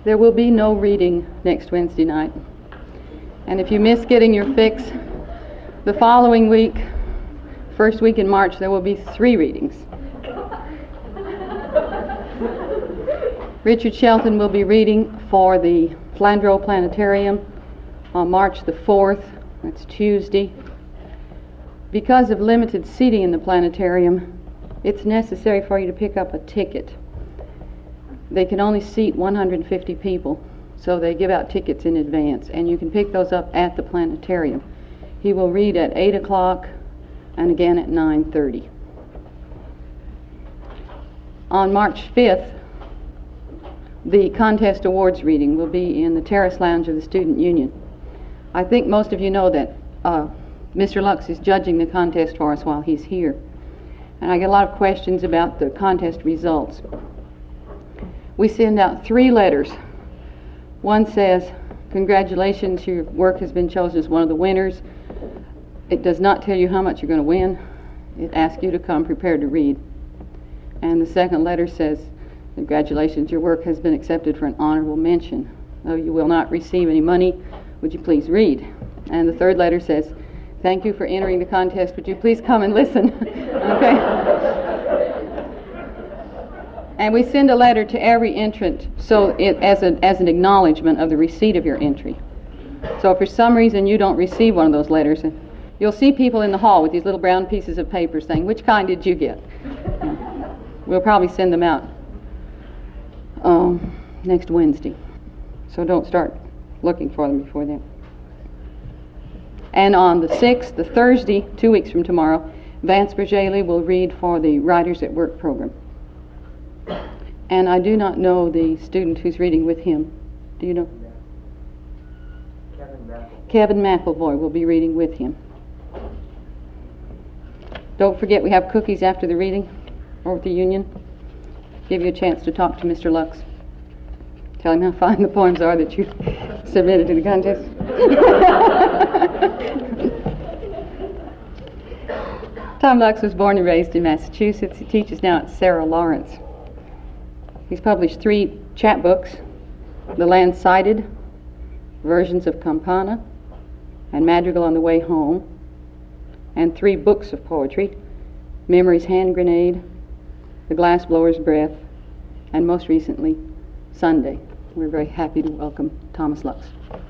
There will be no reading next Wednesday night. And if you miss getting your fix, the following week, first week in March, there will be 3 readings. Richard Shelton will be reading for the Flandreau Planetarium on March the 4th. That's Tuesday. Because of limited seating in the planetarium, it's necessary for you to pick up a ticket. They can only seat 150 people, so they give out tickets in advance, and you can pick those up at the planetarium. He will read at 8 o'clock and again at 9:30. On March 5th, the contest awards reading will be in the Terrace Lounge of the Student Union. I think most of you know that Mr. Lux is judging the contest for us while he's here. And I get a lot of questions about the contest results. We send out 3 letters. One says, "Congratulations, your work has been chosen as one of the winners." It does not tell you how much you're going to win. It asks you to come prepared to read. And the second letter says, "Congratulations, your work has been accepted for an honorable mention. Though you will not receive any money, would you please read?" And the third letter says, "Thank you for entering the contest. Would you please come and listen?" Okay? And we send a letter to every entrant as an acknowledgement of the receipt of your entry. So if for some reason you don't receive one of those letters, you'll see people in the hall with these little brown pieces of paper saying, "Which kind did you get?" We'll probably send them out next Wednesday. So don't start looking for them before then. And on the 6th, the Thursday, 2 weeks from tomorrow, Vance Bergeli will read for the Writers at Work program. And I do not know the student who's reading with him. Do you know? Kevin McElvoy will be reading with him. Don't forget we have cookies after the reading over at the Union. Give you a chance to talk to Mr. Lux. Tell him how fine the poems are that you submitted to the contest. Tom Lux was born and raised in Massachusetts. He teaches now at Sarah Lawrence. He's published 3 chapbooks, The Land Sighted, Versions of Campana, and Madrigal on the Way Home, and 3 books of poetry, Memory's Hand Grenade, The Glassblower's Breath, and most recently, Sunday. We're very happy to welcome Thomas Lux.